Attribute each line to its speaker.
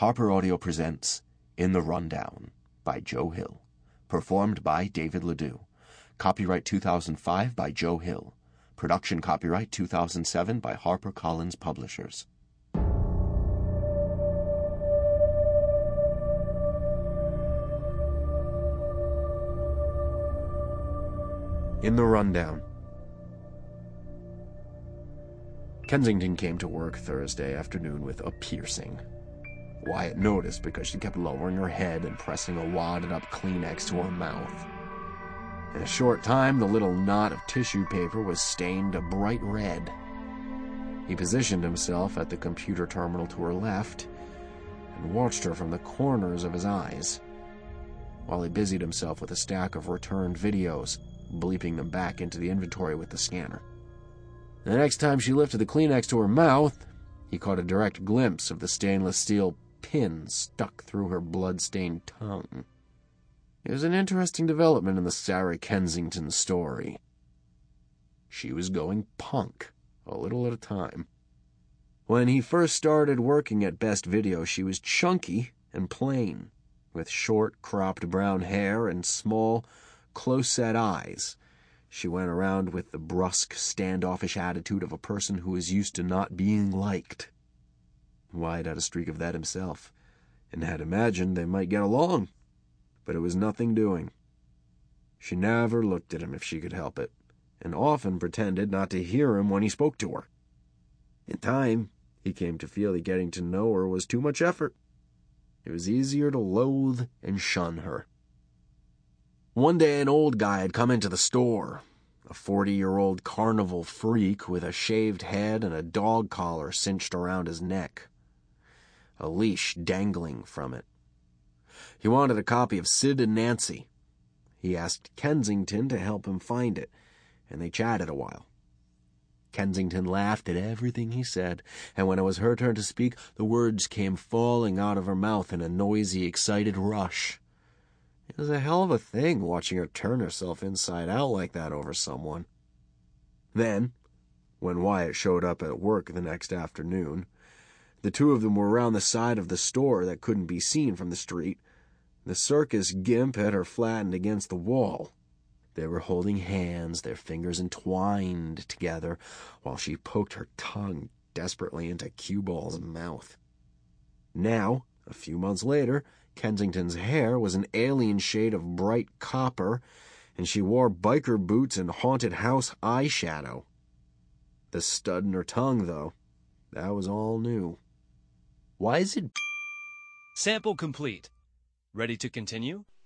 Speaker 1: Harper Audio presents In the Rundown by Joe Hill. Performed by David Ledoux. Copyright 2005 by Joe Hill. Production copyright 2007 by HarperCollins Publishers. In the Rundown. Kensington came to work Thursday afternoon with a piercing. Wyatt noticed because she kept lowering her head and pressing a wadded-up Kleenex to her mouth. In a short time, the little knot of tissue paper was stained a bright red. He positioned himself at the computer terminal to her left and watched her from the corners of his eyes, while he busied himself with a stack of returned videos, bleeping them back into the inventory with the scanner. The next time she lifted the Kleenex to her mouth, he caught a direct glimpse of the stainless steel pin stuck through her blood-stained tongue. It was an interesting development in the Sarah Kensington story. She was going punk, a little at a time. When he first started working at Best Video, she was chunky and plain, with short, cropped brown hair and small, close-set eyes. She went around with the brusque, standoffish attitude of a person who is used to not being liked. Wyatt had a streak of that himself, and had imagined they might get along, but it was nothing doing. She never looked at him if she could help it, and often pretended not to hear him when he spoke to her. In time, he came to feel that getting to know her was too much effort. It was easier to loathe and shun her. One day an old guy had come into the store, a 40-year-old carnival freak with a shaved head and a dog collar cinched around his neck, a leash dangling from it. He wanted a copy of Sid and Nancy. He asked Kensington to help him find it, and they chatted a while. Kensington laughed at everything he said, and when it was her turn to speak, the words came falling out of her mouth in a noisy, excited rush. It was a hell of a thing watching her turn herself inside out like that over someone. Then, when Wyatt showed up at work the next afternoon, the two of them were around the side of the store that couldn't be seen from the street. The circus gimp had her flattened against the wall. They were holding hands, their fingers entwined together, while she poked her tongue desperately into Cue Ball's mouth. Now, a few months later, Kensington's hair was an alien shade of bright copper, and she wore biker boots and haunted house eyeshadow. The stud in her tongue, though, that was all new.
Speaker 2: Why is it... Sample complete. Ready to continue?